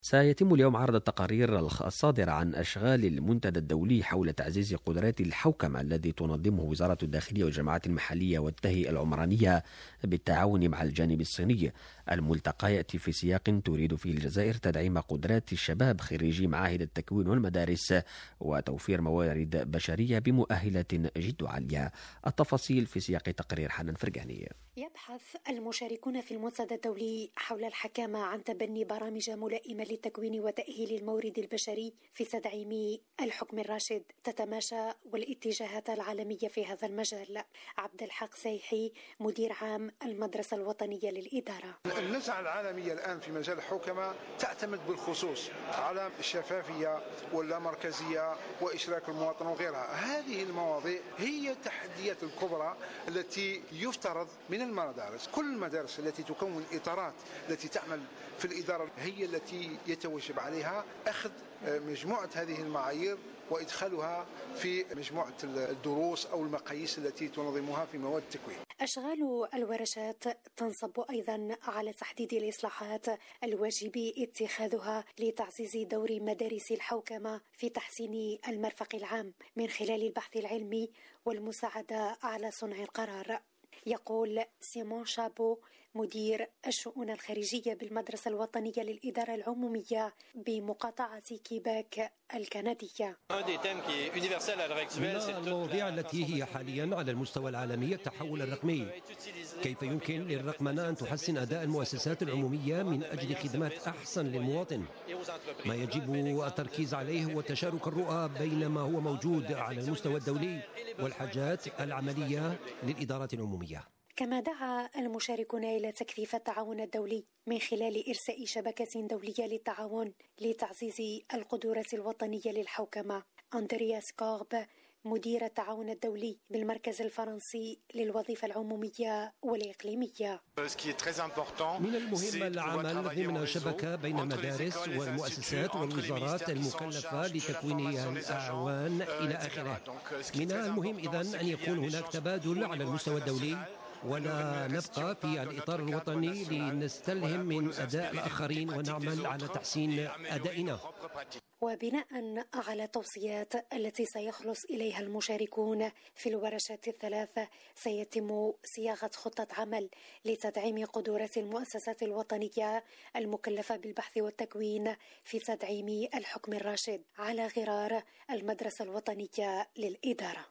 سيتم اليوم عرض التقارير الصادرة عن أشغال المنتدى الدولي حول تعزيز قدرات الحوكمة الذي تنظمه وزارة الداخلية والجماعات المحلية والتهيئة العمرانية بالتعاون مع الجانب الصيني. الملتقى يأتي في سياق تريد فيه الجزائر تدعيم قدرات الشباب خريجي معاهد التكوين والمدارس وتوفير موارد بشرية بمؤهلة جد عالية. التفاصيل في سياق تقرير حنان فرقاني. يبحث المشاركون في المنتدى الدولي حول الحكامة عن تبني برامج ملائمة للتكوين وتأهيل المورد البشري في تدعيم الحكم الراشد تتماشى والاتجاهات العالمية في هذا المجال. عبد الحق سيحي مدير عام المدرسة الوطنية للإدارة. النزعة العالمية الآن في مجال الحوكمة تعتمد بالخصوص على الشفافية واللامركزية وإشراك المواطن وغيرها. هذه المواضيع هي التحديات الكبرى التي يفترض من المدارس، كل المدارس التي تكون إطارات التي تعمل في الإدارة هي التي يتوجب عليها أخذ مجموعة هذه المعايير وإدخالها في مجموعة الدروس أو المقاييس التي تنظمها في مواد التكوين. أشغال الورشات تنصب أيضا على تحديد الإصلاحات الواجب اتخاذها لتعزيز دور مدارس الحوكمة في تحسين المرفق العام من خلال البحث العلمي والمساعدة على صنع القرار. يقول سيمون شابو مدير الشؤون الخارجية بالمدرسة الوطنية للإدارة العمومية بمقاطعة كيباك الكندية. من المواضيع التي هي حاليا على المستوى العالمي التحول الرقمي. كيف يمكن للرقمنة أن تحسن أداء المؤسسات العمومية من أجل خدمات أحسن للمواطن؟ ما يجب التركيز عليه هو تشارك الرؤى بين ما هو موجود على المستوى الدولي والحاجات العملية للإدارات العمومية. كما دعا المشاركون إلى تكثيف التعاون الدولي من خلال إرساء شبكة دولية للتعاون لتعزيز القدرات الوطنية للحوكمة. أندرياس كورب مدير التعاون الدولي بالمركز الفرنسي للوظيفة العمومية والإقليمية. من المهم العمل ضمن شبكة بين المدارس والمؤسسات والوزارات المكلفة لتكوين الأعوان إلى آخره. من المهم إذن أن يكون هناك تبادل على المستوى الدولي ولا نبقى في الإطار الوطني لنستلهم من أداء الآخرين ونعمل على تحسين أدائنا. وبناء على التوصيات التي سيخلص إليها المشاركون في الورشات الثلاثة سيتم صياغة خطة عمل لتدعيم قدرات المؤسسات الوطنية المكلفة بالبحث والتكوين في تدعيم الحكم الراشد على غرار المدرسة الوطنية للإدارة.